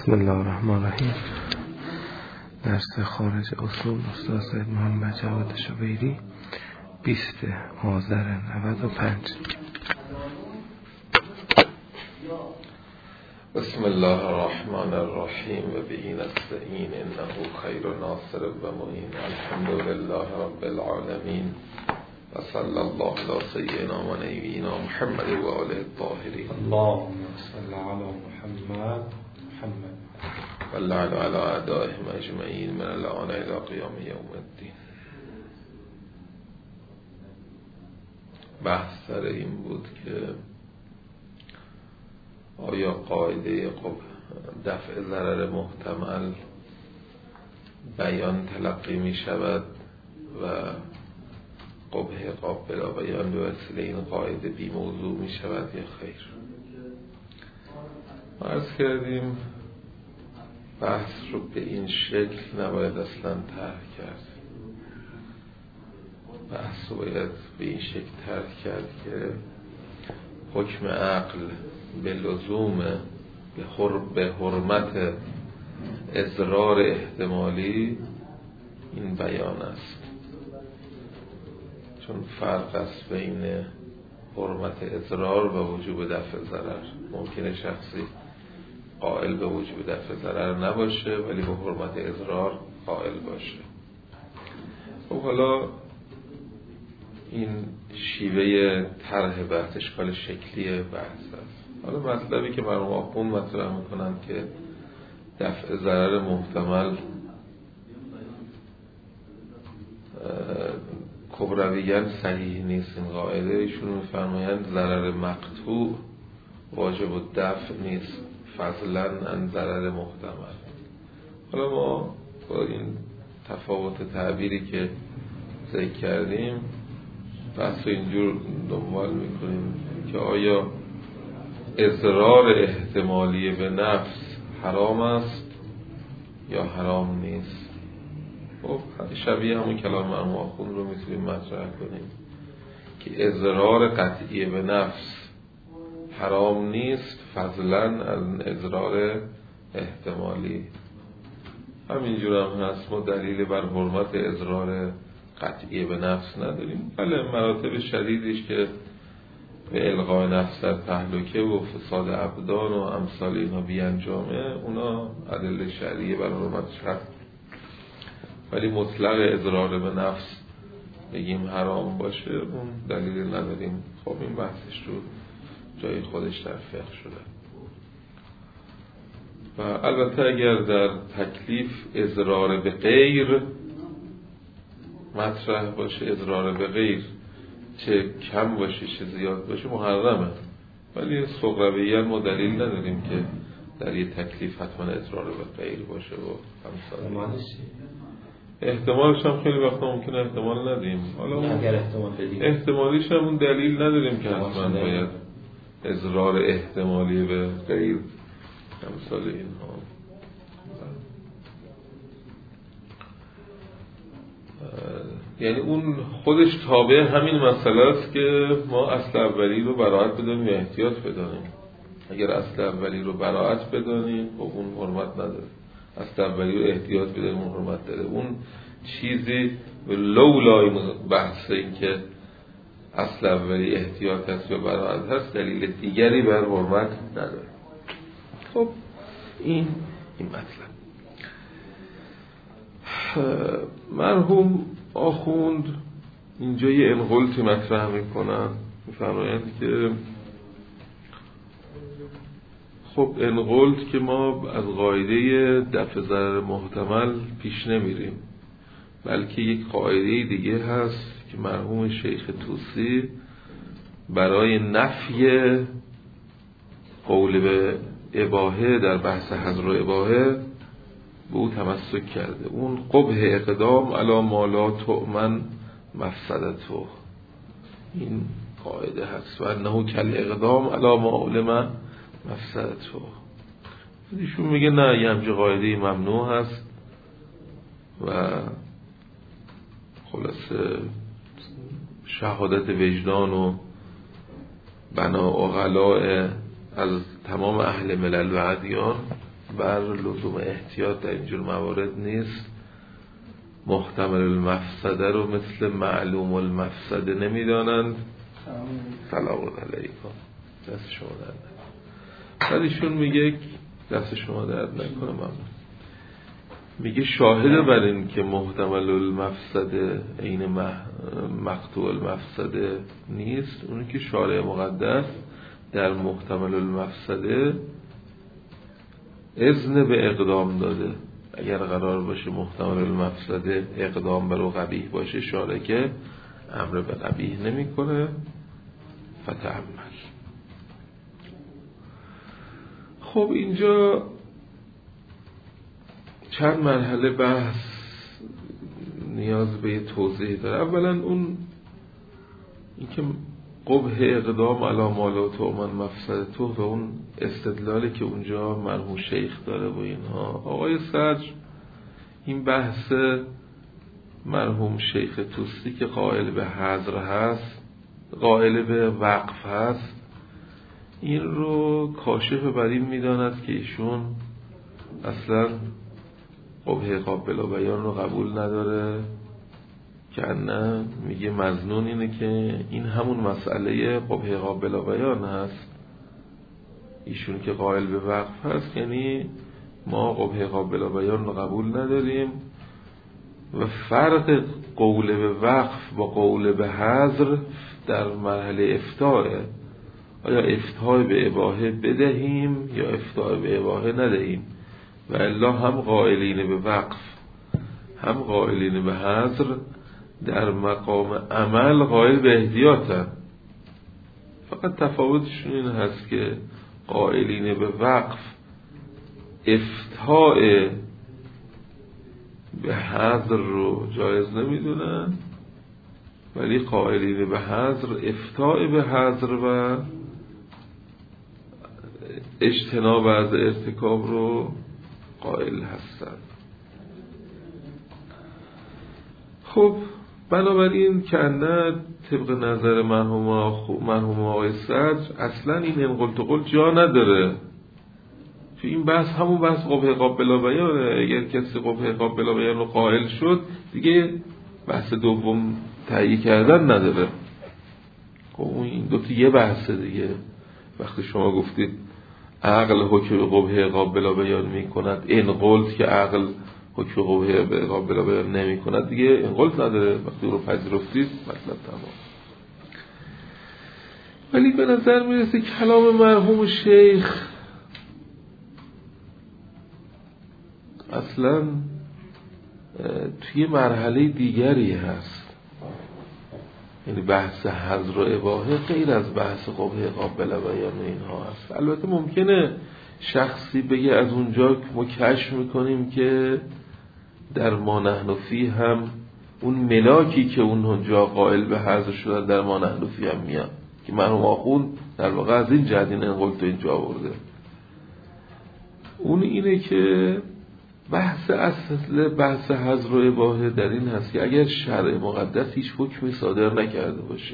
بسم الله الرحمن الرحیم. درس خارج اصول استاد سید محمد جواد شبیری 20 آذر 95. بسم الله الرحمن الرحیم و به نستعین انه خیر ناصر و معین. الحمد لله رب العالمین و صلی الله علی سیدنا و نبینا محمد و آله الطاهرین. اللهم صل علی محمد و لعن علی اعدائهم اجمعین من الان الى قیام یوم الدین. بحث سر این بود که آیا قاعده دفع ضرر محتمل بیان تلقی می شود و قبح قابل بیان به وسیله این قاعده بی موضوع می شود یا خیر؟ عرض کردیم بحث رو به این شکل نباید اصلا طرح کرد. بحث رو باید به این شکل طرح کرد که حکم عقل به لزوم به حرمت اضرار احتمالی این بیان است، چون فرق است بین حرمت اضرار و وجوب دفع ضرر. ممکنه شخصی قائل به وجوب دفع ضرر نباشه ولی به حرمت اضرار قائل باشه. خب حالا این شیوه طرح بحث اشکال شکلی بحث است. حالا مطلبی که مرحوم آخوند مطرح میکنن که دفع ضرر محتمل کبرویاً صحیح نیست. این قاعده ایشون میفرمایند ضرر مقطوع واجب الدفع نیست فضلاً عن ضرر محتمل. حالا ما با این تفاوت تعبیری که ذکر کردیم بحث اینجور دنبال میکنیم که آیا اضرار احتمالی به نفس حرام است یا حرام نیست؟ خب شبیه همون کلام مرحوم آخوند رو میتونیم مطرح کنیم که اضرار قطعی به نفس حرام نیست فضلاً از اضرار احتمالی. همینجور هم هست، ما دلیل بر حرمت اضرار قطعی به نفس نداریم. بله مراتب شدیدش که به القای نفس در تهلکه و فساد ابدان و امثال اینا بیانجامه، اونا ادله شرعیه بر حرمتش هست، ولی مطلق اضرار به نفس بگیم حرام باشه اون دلیل نداریم. خب این بحثش رو جای خودش در فقه شده. و البته اگر در تکلیف اضرار به غیر مطرح باشه، اضرار به غیر چه کم باشه چه زیاد باشه محرمه، ولی صغرویاً ما دلیل نداریم که در یه تکلیف حتما اضرار به غیر باشه و همسال احتمالش هم خیلی وقتا ممکنه احتمال ندیم. حالا احتمالیش هم اون دلیل نداریم که حتما باید اضرار احتمالی به غیر همسال اینها. یعنی اون خودش تابع همین مسئله است که ما اصل اولی رو براعت بدانیم یا احتیاط بدانیم. اگر اصل اولی رو براعت بدانیم خب اون حرمت نداره، اصل اولی رو احتیاط بدانیم اون حرمت داره. اون چیزی لولای بحث این که اصل اولی احتیاط هست یا براعت هست دلیل دیگری بر حرمت نداره. خب این مطلب. مرحوم آخوند اینجا یه انقلتی مطرح میکنن، میفرمایند که خب انقلت که ما از قاعده دفع ضرر محتمل پیش نمیریم، بلکه یک قاعده دیگه هست که مرحوم شیخ طوسی برای نفی قول به اباحه در بحث حظر و اباحه به او تمسک کرده. اون قبح اقدام علی ما لا تؤمن مفسدته، این قاعده هست و انه کل اقدام علی ما علم مفسدته. ایشون میگه نه، یه همچه قاعده ممنوع هست و خلاصه شهادت وجدان و بنا اغلاء از تمام اهل ملل و ادیان بر لزوم احتیاط در اینجور موارد نیست. محتمل المفسده رو مثل معلوم المفسده نمیدانند. سلام علیکم. دست شما درد نکنه. بعد ایشون میگه دست شما درد نکنه. ممنون. میگه شاهد بر این که محتمل المفسده عین مقطوع المفسده نیست اونی که شارع مقدس در محتمل المفسده اذن به اقدام داده. اگر قرار باشه محتمل المفسده اقدام بر قبیح باشه، شارع که امر به قبیح نمی کنه. فتعمل. خب اینجا چند مرحله بحث نیاز به توضیح داره. اولا اون اینکه قبح اقدام علی ما لا تؤمن مفسدته و اون استدلالی که اونجا مرحوم شیخ داره و اینها. آقای صدر این بحث مرحوم شیخ توسی که قائل به حظر هست، قائل به وقف هست، این رو کاشف بر این میداند که ایشون اصلا قبح قابل بیان رو قبول نداره، که نه میگه مظنون اینه که این همون مسئله قبح قابل بیان هست. ایشون که قائل به وقف هست یعنی ما قبح قابل بیان رو قبول نداریم و فرق قول به وقف با قول به حظر در مرحله افتاء. آیا افتاء به اباحه بدهیم یا افتاء به اباحه ندهیم؟ و الا هم قائلین به وقف هم قائلین به حظر در مقام عمل قائل به احتیاطن. فقط تفاوتشون این هست که قائلین به وقف افتاء به حظر رو جایز نمیدونن، ولی قائلین به حظر افتاء به حظر و اجتناب از ارتکاب رو قائل هستن. خب بنابراین که نه طبق نظر مرحوم آقای صدر اصلا این انقلت و قل جا نداره. تو این بحث همون بحث قبح قابل بیانه. اگر کسی قبح قابل بیان رو قائل شد دیگه بحث دوم تهیه کردن نداره. خب این دوتا یه بحثه دیگه. وقتی شما گفتید عقل حکم قبح قابل بیان می کند، این قلت که عقل حکم قبح قابل بیان نمی کند دیگه این قلت نداره. وقتی رو پذیرفتید مطلب تمام. ولی به نظر میرسه کلام مرحوم شیخ اصلا توی مرحله دیگری هست. یعنی بحث حظر و اباحه غیر از بحث قبح قابل بیان اینها هست. البته ممکنه شخصی بگه از اونجا ما کشف میکنیم که در ما نحن فی هم اون ملاکی که اونجا قائل به حظر شدن در ما نحن فی هم میاد، که مرحوم آخوند در واقع از این جهت این انقلت اینجا آورده. اون اینه که بحث اصل بحث حظر و اباحه در این هست که اگر شرع مقدس هیچ حکمی صادر نکرده باشه،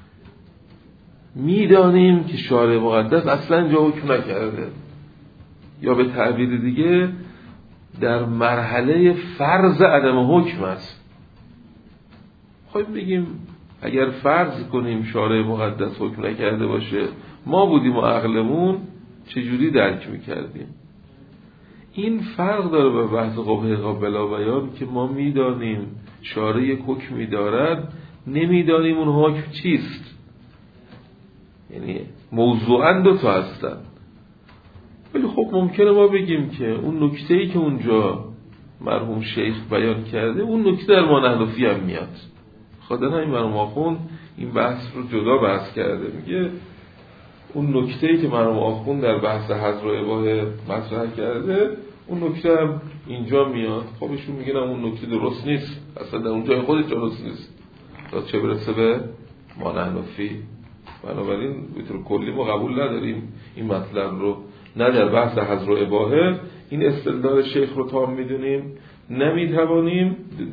میدانیم که شرع مقدس اصلا اینجا حکم نکرده، یا به تعبیر دیگه در مرحله فرض عدم حکم است. خب بگیم اگر فرض کنیم شرع مقدس حکم نکرده باشه، ما بودیم و عقلمون چجوری درک میکردیم؟ این فرق داره به بحث قبح قابل بیان که ما میدانیم شارع یک حکمی دارد، نمیدانیم اون حکم چیست. یعنی موضوعاً دو تا هستن. ولی خب ممکنه ما بگیم که اون نکته‌ای که اونجا مرحوم شیخ بیان کرده اون نکته در ما نحن فی هم میاد. خاطر همین مرحوم آخوند این بحث رو جدا بحث کرده. میگه اون نکته‌ای که مرحوم آخوند در بحث حظر و اباحه مطرح کرده اون نکته هم اینجا میاد. خب ایشون میگن اون نکته درست نیست، اصلا در اونجای خودش درست نیست، تا چه برسه به ما نحن فی. بنابراین به طور کلی ما قبول نداریم این مطلب رو، نه در بحث حظر و اباحه این استدلال شیخ رو تام میدونیم، نمیتوانیم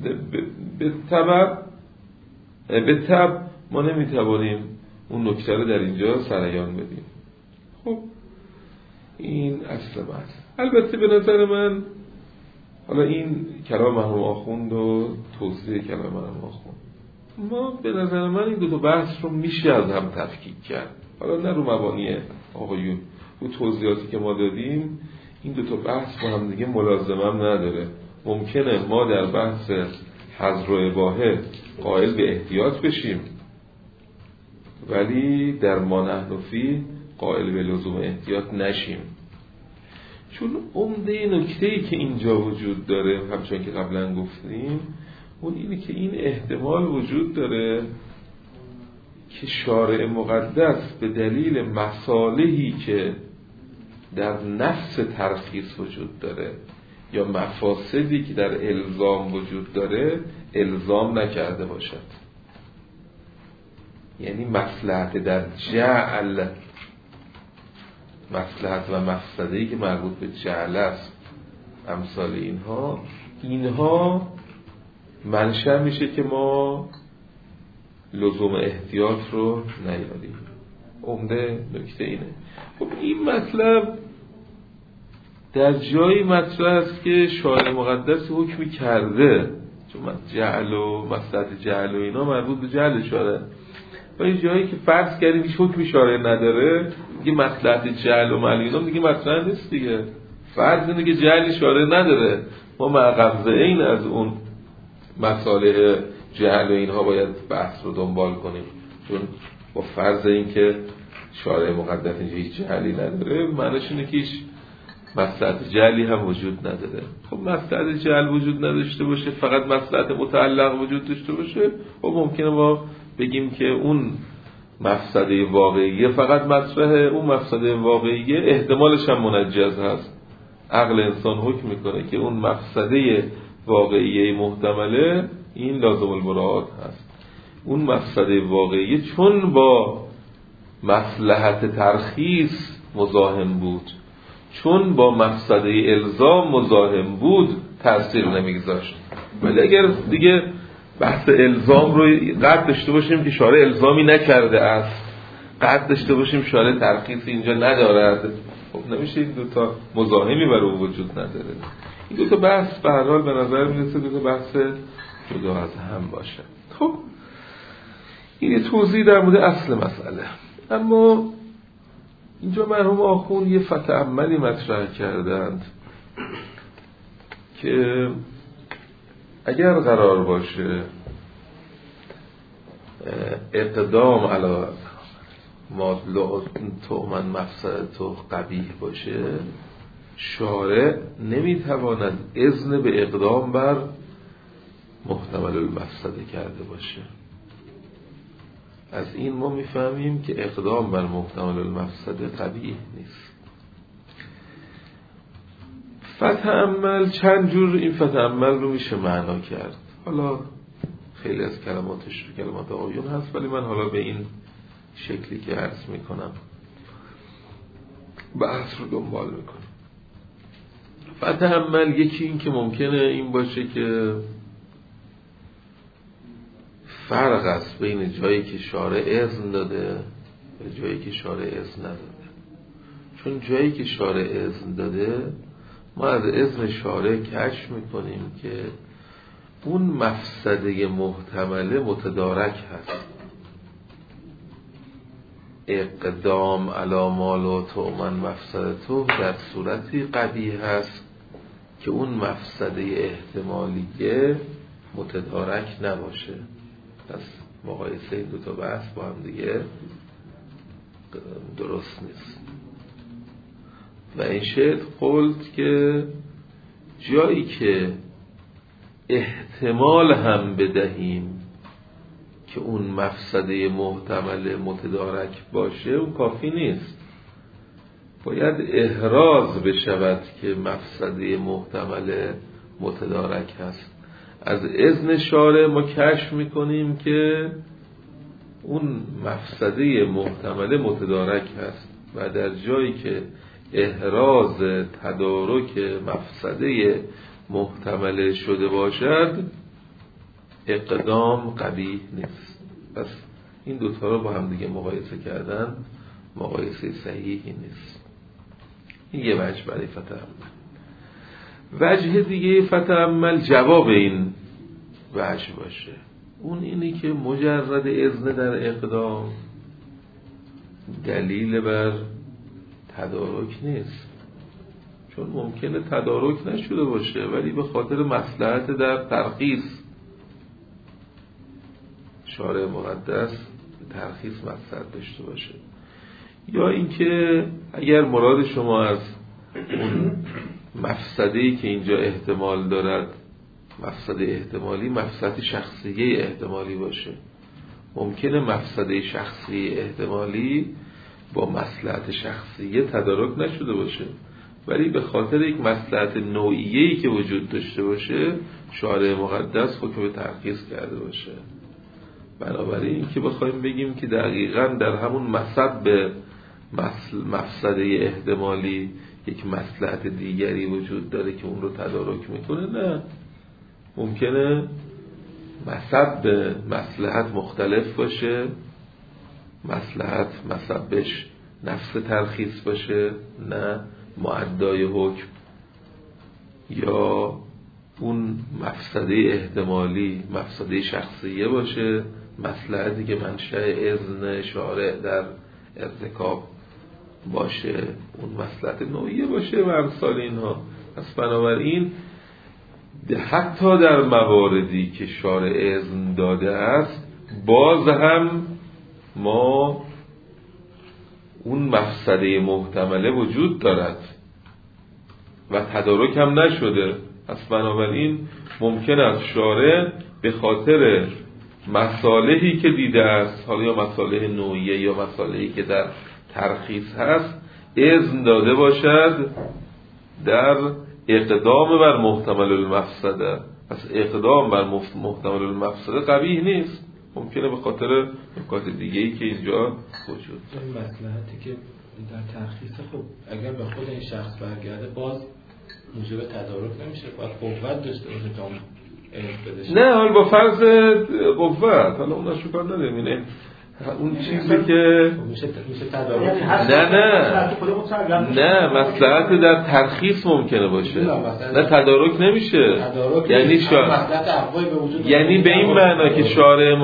به تبع ما نمیتوانیم اون نکته رو در اینجا سریان بدیم. خب این اصل بحث. البته به نظر من، حالا این کلام مرحوم آخوند و توضیح کلام مرحوم آخوند، ما به نظر من این دو تا بحث رو میشه از هم تفکیک کرد. حالا نه رو مبانی آقایون، رو توضیحاتی که ما دادیم این دو تا بحث با هم دیگه ملازمه نداره. ممکنه ما در بحث حظر و اباحه قائل به احتیاط بشیم، ولی در ما نحن فیه قائل به لزوم احتیاط نشیم. چون عمده نکته‌ای که اینجا وجود داره، همچون که قبلا گفتیم، اون اینه که این احتمال وجود داره که شارع مقدس به دلیل مصالحی که در نفس ترخیص وجود داره یا مفاسدی که در الزام وجود داره الزام نکرده باشد. یعنی مصلحت در جعل، مصلحت و مفسده‌ای که مربوط به جعل است، امثال اینها منشأ میشه که ما لزوم احتیاط رو نیاریم. عمده نکته اینه. خب این مطلب در جایی مطرح است که شارع مقدس حکمی کرده، چون جعل و مصلحت جعل و اینا مربوط به جعل شارع، و این جایی که فرض کردیم هیچ حکمی شارع نداره، دیگه مصلحت جعل و معلوم دیگه مطرح نیست دیگه. فرض اینه که جعل شارع نداره، ما معقبضه این از اون مسائل جعل و اینها باید بحث رو دنبال کنیم، چون با فرض این که شارع مقدس اینجا هیچ جعلی نداره، معنیش اینه که هیچ مصلحت جعلی هم وجود نداره. خب مصلحت جعل وجود نداشته باشه، فقط مصلحت متعلق وجود داشته باشه، خب ممکنه ما بگیم که اون مفسده واقعیه فقط مطرحه، اون مفسده واقعیه احتمالش هم منجز هست. عقل انسان حکم میکنه که اون مفسده واقعیه محتمله این لازم المراعات هست. اون مفسده واقعیه چون با مصلحت ترخیص مزاحم بود، چون با مفسده الزام مزاحم بود، تأثیر نمیگذاشت. ولی اگر دیگه بحث الزام رو قطع داشته باشیم که شارع الزامی نکرده است، قطع داشته باشیم شارع ترخیص اینجا ندارد، خب نمیشه این دوتا مزاحمی برای او وجود نداره. این دوتا بحث به هر حال به نظر میرسه دوتا بحث جدا از هم باشه. خب این توضیح در مورد اصل مسئله. اما اینجا مرحوم آخوند یه فتح عملی مطرح کردند که اگر قرار باشه اقدام علی ما تؤمن مفسدته قبیح باشه، شارع نمیتواند اذن به اقدام بر محتمل المفسده کرده باشه. از این ما میفهمیم که اقدام بر محتمل المفسده قبیح نیست. فتح عمل چند جور این فتح عمل رو میشه معنا کرد. حالا خیلی از کلماتش کلمات آیون هست، ولی من حالا به این شکلی که عرض میکنم بحث رو دنبال میکنم. فتح عمل یکی این که ممکنه این باشه که فرق است بین جایی که شارع اذن داده و جایی که شارع اذن نداده. چون جایی که شارع اذن داده ما از اذن شارع کشف میکنیم که اون مفسده محتمله متدارک هست. اقدام علی ما لا تؤمن مفسدته در صورتی قبیح هست که اون مفسده احتمالیه متدارک نباشه. پس مقایسه این دوتا بحث با هم دیگه درست نیست. و این شد قلت که جایی که احتمال هم بدهیم که اون مفسده محتمل متدارک باشه اون کافی نیست، باید احراز بشود که مفسده محتمل متدارک هست. از اذن شارع ما کشف میکنیم که اون مفسده محتمل متدارک هست و در جایی که احراز تدارک مفسده محتمل شده باشد اقدام قبیح نیست. پس این دوتا رو با هم دیگه مقایسه کردن مقایسه صحیحی نیست. این یه وجه برای فتأمل. وجه دیگه فتأمل جواب این وجه باشه، اون اینه که مجرد اذن در اقدام دلیل بر تدارک نیست، چون ممکنه تدارک نشده باشه ولی به خاطر مصلحت در ترخیص شارع مقدس ترخیص مقصد داشته باشه، یا اینکه اگر مراد شما از اون مفسده‌ای که اینجا احتمال دارد مفسده احتمالی مفسده شخصیه احتمالی باشه، ممکنه مفسده شخصی احتمالی با مصلحت شخصیه تدارک نشده باشه ولی به خاطر یک مصلحت نوعیه‌ای که وجود داشته باشه شارع مقدس حکم ترخیص کرده باشه. بنابراین که بخوایم بگیم که دقیقاً در همون مصب مفسده احتمالی یک مصلحت دیگری وجود داره که اون رو تدارک میکنه، نه، ممکنه مصب مصلحت مختلف باشه، مصلحت مصبش نفس ترخیص باشه نه معدای حکم، یا اون مفسده احتمالی مفسده شخصیه باشه، مصلحتی که منشأ اذن شارع در ارتکاب باشه اون مصلحت نوعیه باشه و امثال اینها. پس بنابراین حتی در مواردی که شارع اذن داده است باز هم ما اون مفسده محتمله وجود دارد و تدارک هم نشده. پس بنابراین ممکن است شارع به خاطر مصالحی که دیده است، حالا یا مصالح نوعیه یا مصالحی که در ترخیص هست، اذن داده باشد در اقدام بر محتمل المفسده. پس اقدام بر محتمل المفسده قبیح نیست، ممکنه به خاطر نکات دیگه‌ای که اینجا وجود داره. این مصلحتی که در ترخیص خب اگر به خود این شخص برگرده باز موجب تدارک نمیشه، باید قوت داشته باشه تا اون نه، حالا با فرض قوت، حالا اون شکار نداریم، اینه اون چیزی که میشه تدارک نه مصلحت در ترخیص ممکنه باشه، نه تدارک نمیشه. یعنی به این معنا که شارع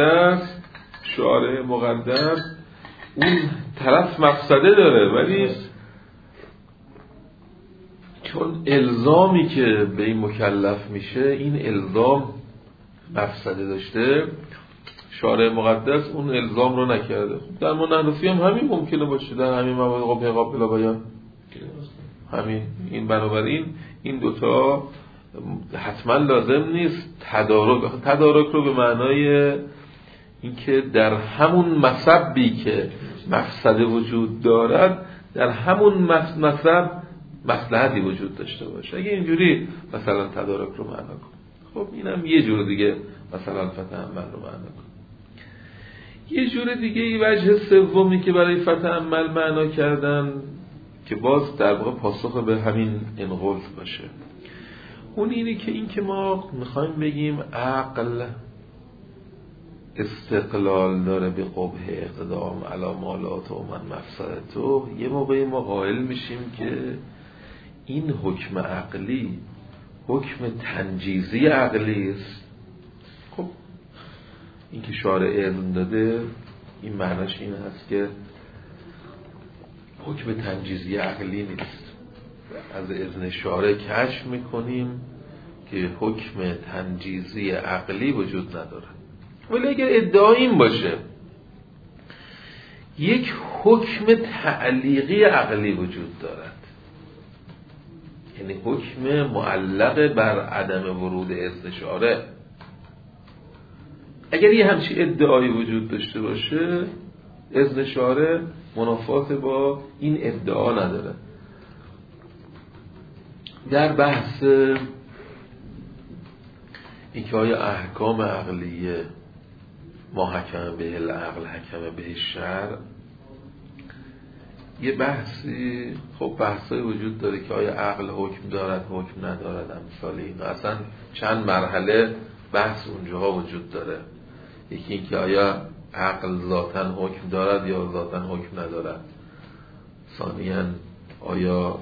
مقدس اون طرف مفسده داره ولی چون الزامی که به این مکلف میشه این الزام مفسده داشته، شارع مقدس اون الزام رو نکرده. در منحنفی هم همین ممکنه باشه، در همین موارد قابل بیان همین. این بنابراین این دوتا حتما لازم نیست تدارک رو به معنای اینکه در همون مصبی که مفسده وجود دارد در همون مصب مصلحتی وجود داشته باشه. اگه اینجوری مثلا تدارک رو معنا کن، خب اینم یه جور دیگه مثلا فتأمل رو معنا کن. یه جور دیگه وجه سومی که برای فتأمل معنا کردن که باز در واقع پاسخ به همین انقلت باشه، اون اینه که این که ما میخوایم بگیم عقل استقلال داره به قبح اقدام علی مالات و من مفسدتو، یه موقعی ما قائل میشیم که این حکم عقلی حکم تنجیزی عقلی است. خب این که شارع اذن داده این معناش این هست که حکم تنجیزی عقلی نیست. از اذن شارع کشف میکنیم که حکم تنجیزی عقلی وجود نداره. ولی اگر ادعا این باشه یک حکم تعلیقی عقلی وجود دارد، یعنی حکم معلق بر عدم ورود اذن شارع، اگر یه همچی ادعایی وجود داشته باشه اذن شارع منافات با این ادعا نداره. در بحث اینکه آیا احکام عقلیه ما حکم به العقل حکم به شرع، یه بحثی خب بحثای وجود داره که آیا عقل حکم دارد حکم ندارد، امثال این اصلا چند مرحله بحث اونجاها وجود داره. یکی این که آیا عقل ذاتاً حکم دارد یا ذاتاً حکم ندارد، ثانیاً آیا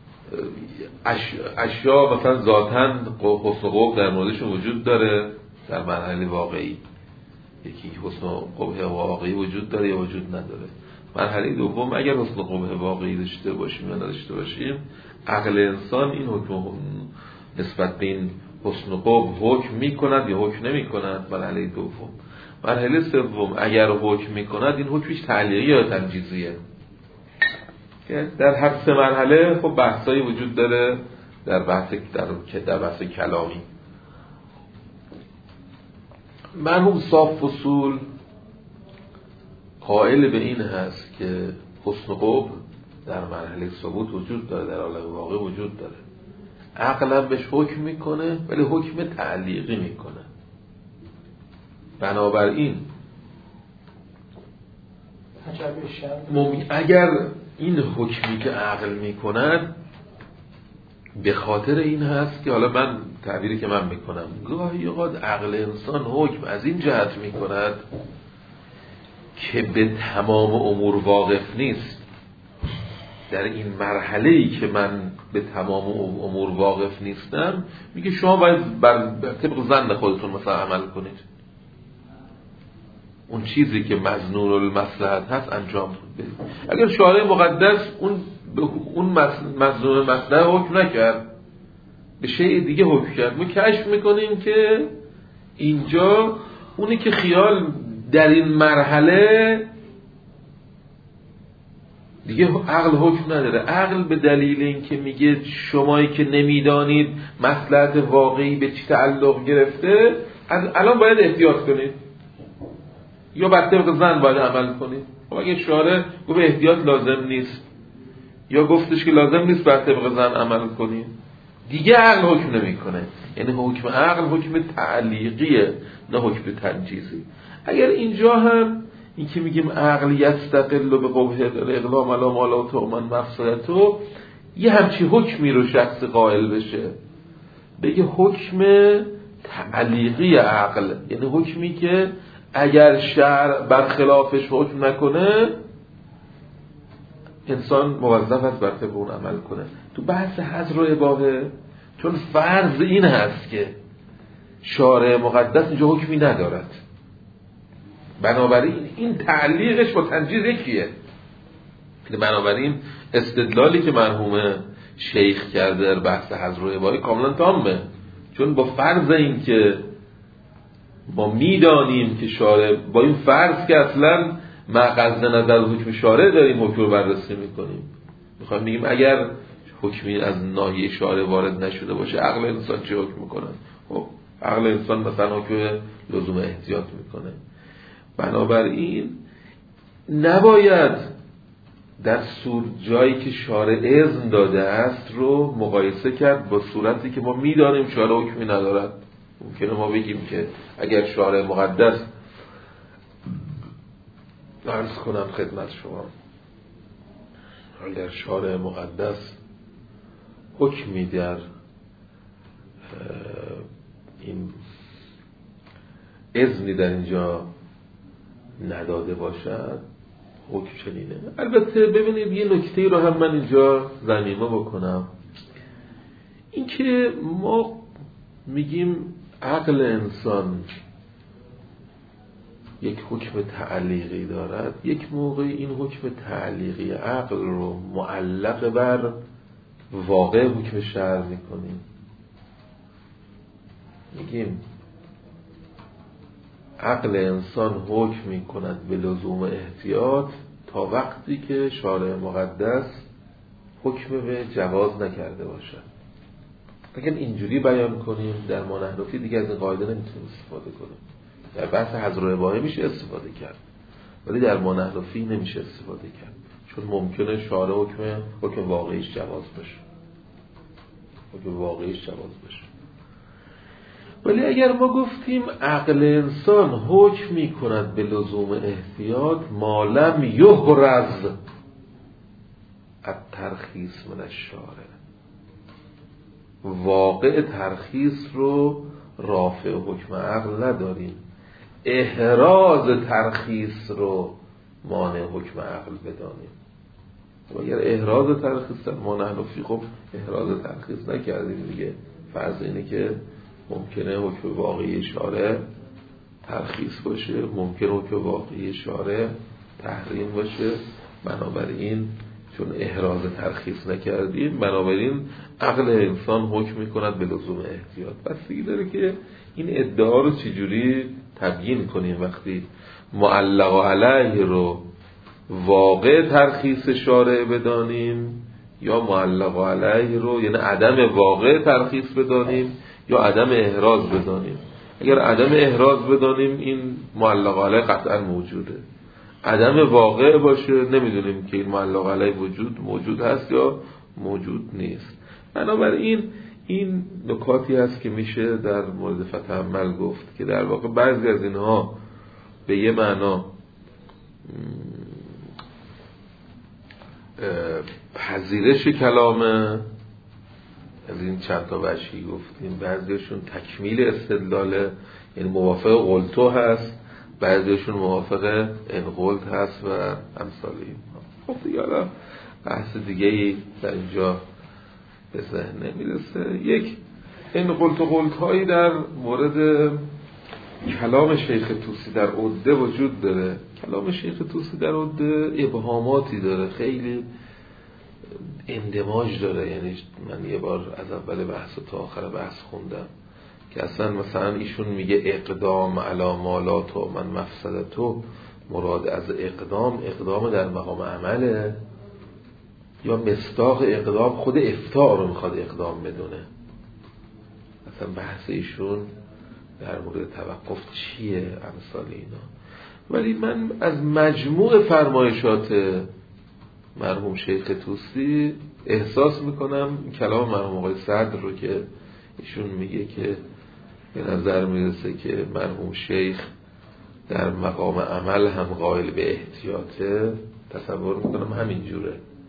اشیا مثلا ذاتاً حسن قبح در موردشون وجود داره در مرحله واقعی؟ یکی حسن قبح واقعی وجود داره یا وجود نداره؟ مرحله دوم اگر حسن قبح واقعی داشته باشیم یا نداشته باشیم، عقل انسان این حکم نسبت به این حسن قبح حکم میکند یا حکم نمیکند؟ مرحله دوم. مرحله سوم اگر حکم میکند این حکمش تعلیقی یا تنجیزیه؟ در هر سه مرحله خب بحثایی وجود داره در بحث کلامی. مرحوم صاف اصول قائل به این هست که حسن قبح در مرحله ثبوت وجود داره، در عالم واقع وجود داره، عقل هم بهش حکم میکنه ولی حکم تعلیقی میکنه. بنابراین اگر این حکمی که عقل میکند به خاطر این هست که حالا من تعبیری که من میکنم گاهی اوقات عقل انسان حکم از این جهت میکند که به تمام امور واقف نیست. در این مرحله‌ای که من به تمام امور واقف نیستم میگه شما باید بر طبق ظن خودتون مثلا عمل کنید، اون چیزی که مظنون المصلحت هست انجام بدید. اگر شارع مقدس اون مظنون المصلحت حکم نکرد، به شیء دیگه حکم کرد، ما کشف میکنیم که اینجا اونی که خیال در این مرحله دیگه عقل حکم نداره. عقل به دلیل اینکه میگه شمایی که نمیدانید مصلحت واقعی به چی تعلق گرفته، الان باید احتیاط کنید یا بر طبق ظن باید عمل کنید. خب اگه شارع گفت احتیاط لازم نیست یا گفتش که لازم نیست بر طبق ظن عمل کنید، دیگه عقل حکم نمیکنه. یعنی حکم عقل حکم تعلیقیه نه حکم تنجیزی. اگر اینجا هم این که میگیم عقل یستقل به قبح الاقلام علی ما لا تؤمن مفسدته، یه همچی حکمی رو شخص قائل بشه بگه حکم تعلیقی عقل، یعنی حکمی که اگر شرع برخلافش حکم نکنه انسان موظف است بر طبق اون عمل کنه. تو بحث حظر و اباحه چون فرض این هست که شارع مقدس اینجا حکمی ندارد، بنابراین این تعلیقش با تنجیز یکیه. بنابراین استدلالی که مرحوم شیخ کرده در بحث حظر و اباحه کاملا تامه، چون با فرض این که ما میدانیم که شارع، با این فرض که اصلا ما قصد نظر حکم شارع داریم حکم رو بررسی میکنیم، میخوایم بگیم اگر حکمی از ناحیه شارع وارد نشده باشه عقل انسان چه حکم میکنه؟ خب عقل انسان مثلا حکم لزوم احتیاط میکنه. بنابراین نباید در جایی که شارع اذن داده است رو مقایسه کرد با صورتی که ما میدانیم شارع حکمی ندارد. ممکنه ما بگیم که اگر شارع مقدس، عرض کنم خدمت شما، اگر شارع مقدس حکمی در این اذنی در اینجا نداده باشد حکم چنینه. البته ببینید یه نکته رو هم من اینجا ضمیمه بکنم، این که ما میگیم عقل انسان یک حکم تعلیقی دارد، یک موقع این حکم تعلیقی عقل رو معلق بر واقع حکم شرع میکنیم. میگیم عقل انسان حکم میکند به لزوم احتیاط تا وقتی که شارع مقدس حکم به جواز نکرده باشد. اگر اینجوری بیان کنیم در مانحنفی دیگه از این قاعده نمیتونیم استفاده کنیم. در بحث حظر و اباحه میشه استفاده کرد ولی در مانحنفی نمیشه استفاده کرد، چون ممکنه شارع حکم واقعیش جواز بشه، حکم واقعیش جواز بشه. ولی اگر ما گفتیم عقل انسان حکم میکند به لزوم احتیاط ما لم یحرز الترخیص من الشارع، واقع ترخیص رو رافع حکم عقل نداریم، احراز ترخیص رو مانع حکم عقل بدانیم. اگر احراز ترخیص ما نحنفی خب احراز ترخیص نکردیم دیگه. فرض اینه که ممکنه حکم واقعی شارع ترخیص باشه، ممکنه حکم واقعی شارع تحریم باشه. بنابراین چون احراز ترخیص نکردیم، بنابراین عقل انسان حکم میکند به لزوم احتیاط. بستگی داره که این ادعا رو چجوری تبیین کنیم. وقتی معلق علیه رو واقع ترخیص شارع بدانیم یا معلق علیه رو یعنی عدم واقع ترخیص بدانیم یا عدم احراز بدانیم. اگر عدم احراز بدانیم این معلق علیه قطعا موجوده. عدم واقع باشه نمیدونیم که این معلق علیه موجود هست یا موجود نیست. بنابراین این نکاتی هست که میشه در مورد فتح عمل گفت که در واقع بعضی از اینها به یه معنا پذیرش کلامه، از این چند تا وجهی گفتیم. بعضیشون تکمیل استدلاله، یعنی موافق قلتو هست، بعضیشون موافق انقلت هست و امثال این. خب دیگه حالا بحث دیگه‌ای در اینجا به ذهن نمیرسه. یک انقلت و قلت هایی در مورد کلام شیخ طوسی در عده وجود داره. کلام شیخ طوسی در عده ابهاماتی داره، خیلی اندماج داره. یعنی من یه بار از اول بحث تا آخر بحث خوندم که اصلا مثلا ایشون میگه اقدام علی مالات و من مفسدتو، مراد از اقدام در مقام عمله یا مصداق اقدام خود افتاء رو میخواد اقدام بدونه. اصلا بحث ایشون در مورد توقف چیه امثال اینا. ولی من از مجموع فرمایشات مرحوم شیخ طوسی احساس میکنم کلام مرحوم آقای صدر رو که ایشون میگه که به نظر میرسه که مرحوم شیخ در مقام عمل هم قائل به احتیاطه، تصور میکنم همین جوره.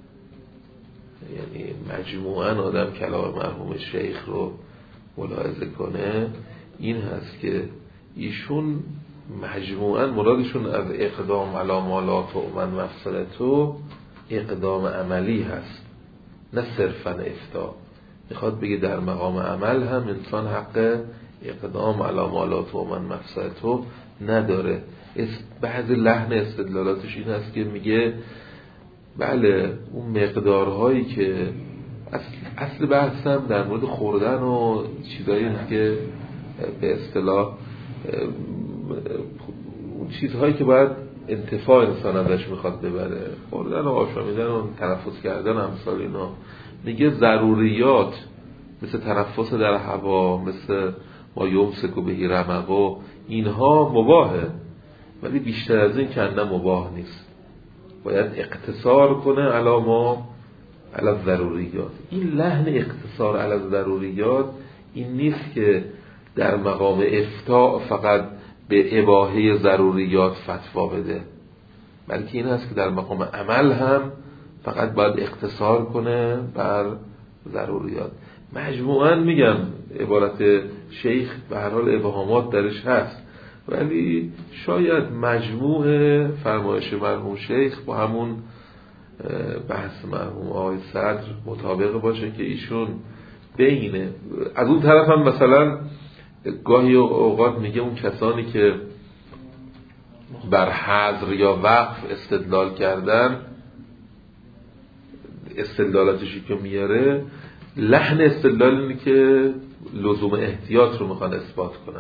یعنی مجموعاً آدم کلام مرحوم شیخ رو ملاحظه کنه این هست که ایشون مجموعاً مرادشون از اقدام علی مالات و من مفسدتو اقدام عملی هست، نه صرفاً افتاء. میخواد بگه در مقام عمل هم انسان حق اقدام علی مالات و من مفسدتو نداره. بعض لحن استدلالاتش این هست که میگه بله اون مقدارهایی که اصل بحثم در مورد خوردن و چیزایی هست که به اصطلاح اون چیزهایی که باید انتفاع انسان ازش میخواد ببره، خوردن و آشامیدن و تنفس کردن امثال اینا. میگه ضروریات مثل تنفس در هوا، مثل ما یمسک و بهی رمقو، اینها مباهه، ولی بیشتر از این کنده مباه نیست. باید اقتصار کنه علی ضروریات. این لحن اقتصار علی ضروریات این نیست که در مقام افتاء فقط به اباحه ضروریات فتوا بده، بلکه این هست که در مقام عمل هم فقط باید اقتصار کنه بر ضروریات. مجموعاً میگم عبارت شیخ به هر حال ابهامات درش هست، ولی شاید مجموع فرمایش مرحوم شیخ با همون بحث مرحوم آقای صدر مطابق باشه که ایشون بینه. از اون طرف هم مثلا گاهی اوقات میگه اون کسانی که بر حظر یا وقف استدلال کردن، استدلالاتشی که میاره لحن استدلال اینه که لزوم احتیاط رو میخوان اثبات کنن.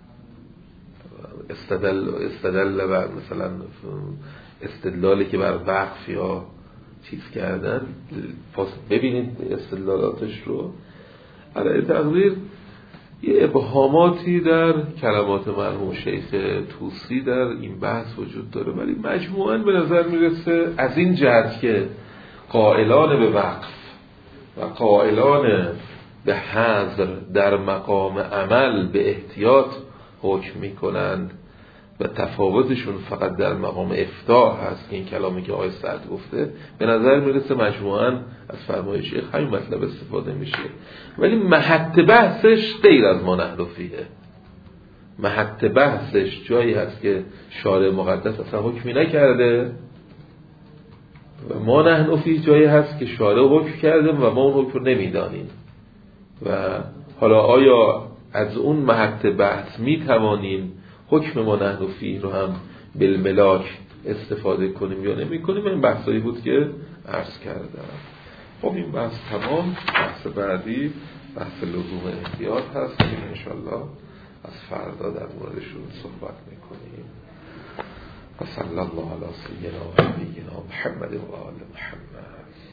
استدلال بر مثلا استدلالی که بر وقف یا چیز کردن، ببینید استدلالاتش رو. علی تقدیر یه ابهاماتی در کلمات مرحوم شیخ طوسی در این بحث وجود داره، ولی مجموعاً به نظر میرسه از این جهت که قائلان به وقف و قائلان به حظر در مقام عمل به احتیاط حکم میکنند و تفاوتشون فقط در مقام افتاء هست، این کلامی که آقای سعد گفته، به نظر میرسه مجموعاً از فرمایش شیخ همین مطلب استفاده میشه. ولی محط بحثش غیر از ما نحنفیه. محط بحثش جایی هست که شارع مقدس اصلا حکمی نکرده و ما نحن فی جایی هست که شارع حکم کرده و ما اون حکم رو نمیدانیم و حالا آیا از اون محط بحث می توانیم حکم ما نحن فی رو هم بالملاک استفاده کنیم یا نمی کنیم؟ این بحثایی بود که عرض کردم. خب این بحث تمام. بحث بعدی بحث لزوم احتیاط هست که انشالله از فردا در موردشون صحبت میکنیم. و صلی الله علی سیدنا و نبینا محمد و آل محمد.